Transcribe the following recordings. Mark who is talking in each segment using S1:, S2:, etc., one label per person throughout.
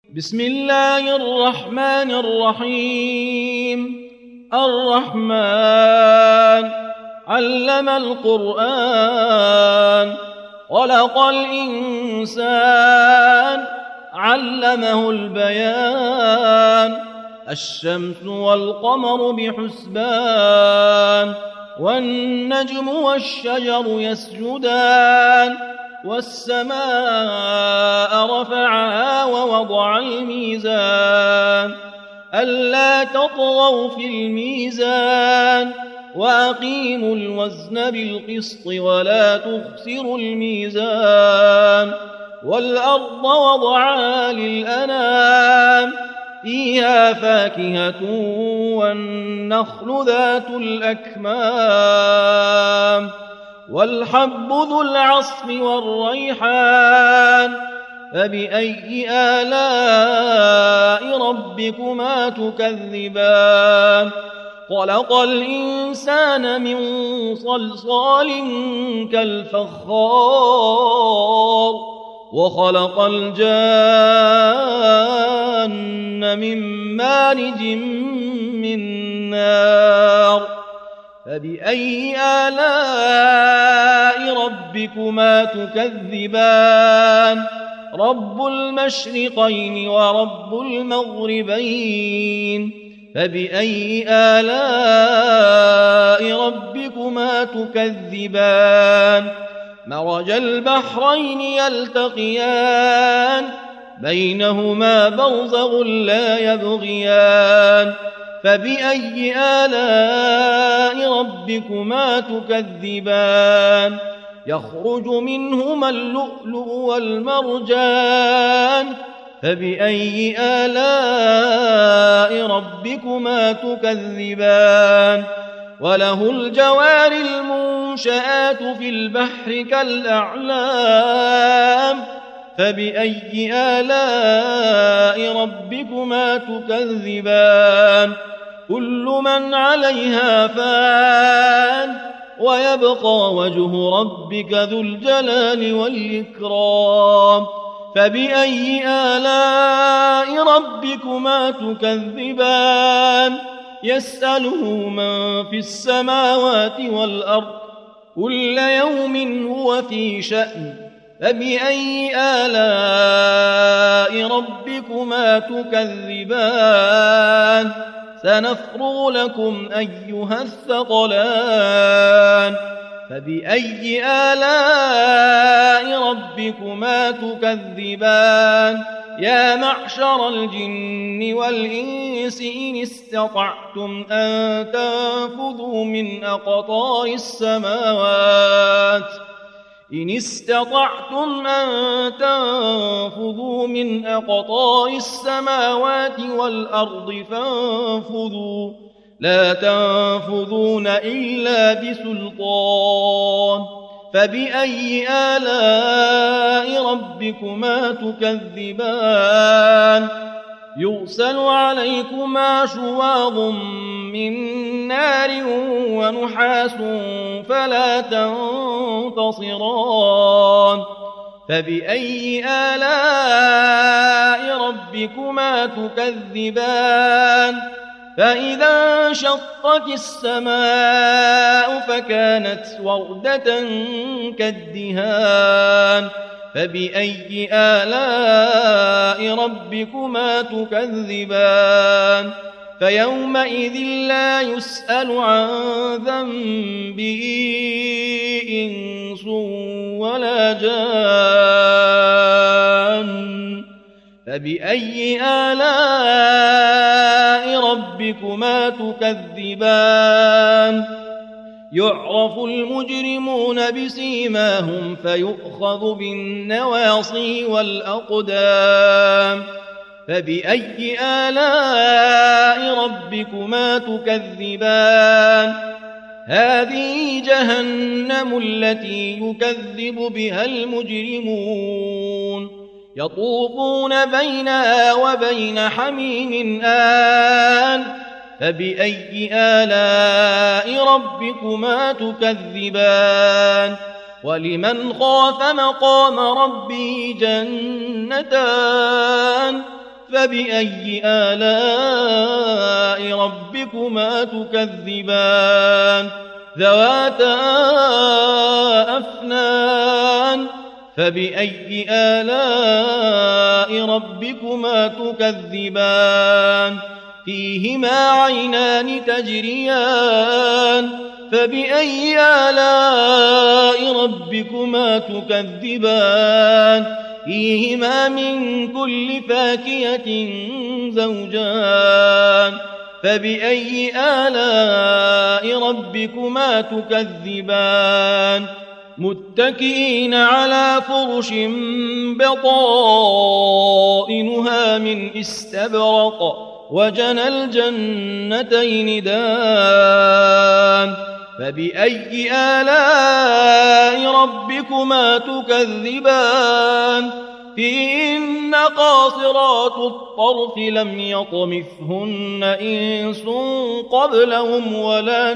S1: بسم الله الرحمن الرحيم. الرحمن علم القرآن، خلق الإنسان، علمه البيان. الشمس والقمر بحسبان، والنجم والشجر يسجدان. والسماء رفعها ووضع الميزان، ألا تطغوا في الميزان، وأقيموا الوزن بالقسط ولا تخسروا الميزان. والأرض وضعها للأنام، فيها فاكهة والنخل ذات الأكمام، والحب ذو العصف والريحان. فبأي آلاء ربكما تكذبان؟ خلق الإنسان من صلصال كالفخار، وخلق الجان من مارج من نار. فبأي آلاء ربكما تكذبان؟ رب المشرقين ورب المغربين. فبأي آلاء ربكما تكذبان؟ مرج البحرين يلتقيان، بينهما برزخ لا يبغيان. فبأي آلاء ربكما تكذبان؟ يخرج منهما اللؤلؤ والمرجان. فبأي آلاء ربكما تكذبان؟ وله الجوار المنشآت في البحر كالأعلام. فبأي آلاء ربكما تكذبان؟ كل من عليها فان، ويبقى وجه ربك ذو الجلال والإكرام. فبأي آلاء ربكما تكذبان؟ يسأله من في السماوات والأرض، كل يوم هو في شأن. فبأي آلاء ربكما تكذبان؟ سنفرغ لكم أيها الثقلان. فبأي آلاء ربكما تكذبان؟ يا معشر الجن والإنس إن استطعتم أن تنفذوا من أقطار السماوات، إن استطعتم أن تنفذوا من أقطار السماوات والأرض فانفذوا، لا تنفذون إلا بسلطان. فبأي آلاء ربكما تكذبان؟ يرسل عليكما شواظ من نار ونحاس فلا تنتصران. فبأي آلاء ربكما تكذبان؟ فإذا انشقت السماء فكانت وردة كالدهان. فبأي آلاء ربكما تكذبان؟ فيومئذ لا يسأل عن ذنبه إنس ولا جان. فبأي آلاء ربكما تكذبان؟ يعرف المجرمون بسيماهم فيؤخذ بالنواصي والأقدام. فبأي آلاء ربكما تكذبان؟ هذه جهنم التي يكذب بها المجرمون، يطوفون بينها وبين حميم آن. فبأي آلاء ربكما تكذبان؟ ولمن خاف مقام ربه جنتان. فبأي آلاء ربكما تكذبان ذواتا أفنان فبأي آلاء ربكما تكذبان فيهما عينان تجريان فبأي آلاء ربكما تكذبان فيهما من كل فاكهة زوجان فبأي آلاء ربكما تكذبان متكئين على فرش بطائنها من استبرق وجنى الجنتين دان فبأي آلاء ربكما تكذبان فيهن قاصرات الطرف لم يطمثهن إنس قبلهم ولا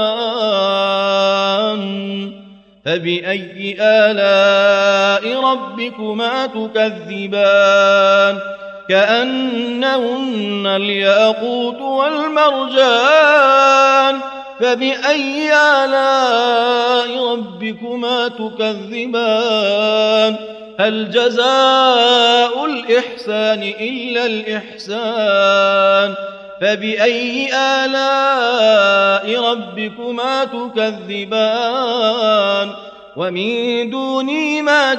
S1: جان فبأي آلاء ربكما تكذبان كأنهن الياقوت والمرجان فبأي آلاء ربكما تكذبان هل جزاء الإحسان إلا الإحسان فبأي آلاء ربكما تكذبان ومن دونهما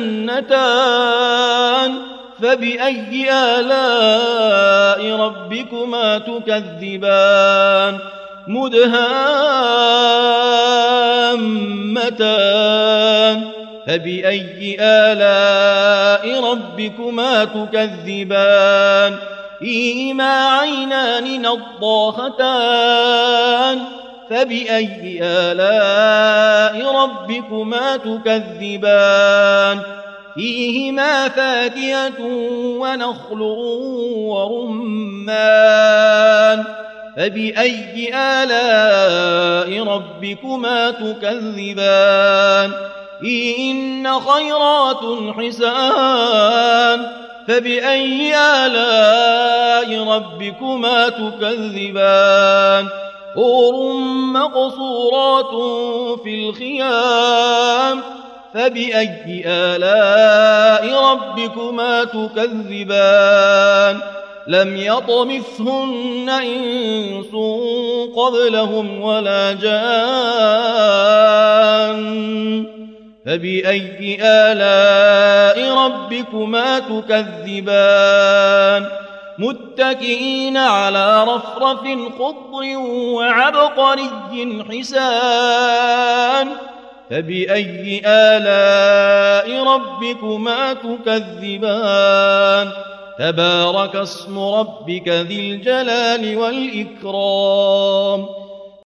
S1: جنتان فبأي آلاء ربكما تكذبان مدهامتان فبأي آلاء ربكما تكذبان فيهما عينان نضاختان فبأي آلاء ربكما تكذبان فيهما فاكهة ونخل ورمان فبأي آلاء ربكما تكذبان فيهن خيرات حسان فبأي آلاء ربكما تكذبان حور مقصورات في الخيام فبأي آلاء ربكما تكذبان لم يطمثهن إنس قبلهم ولا جان فبأي آلاء ربكما تكذبان متكئين على رفرف خضر وعبقري حسان فبأي آلاء ربكما تكذبان تبارك اسم ربك ذي الجلال والإكرام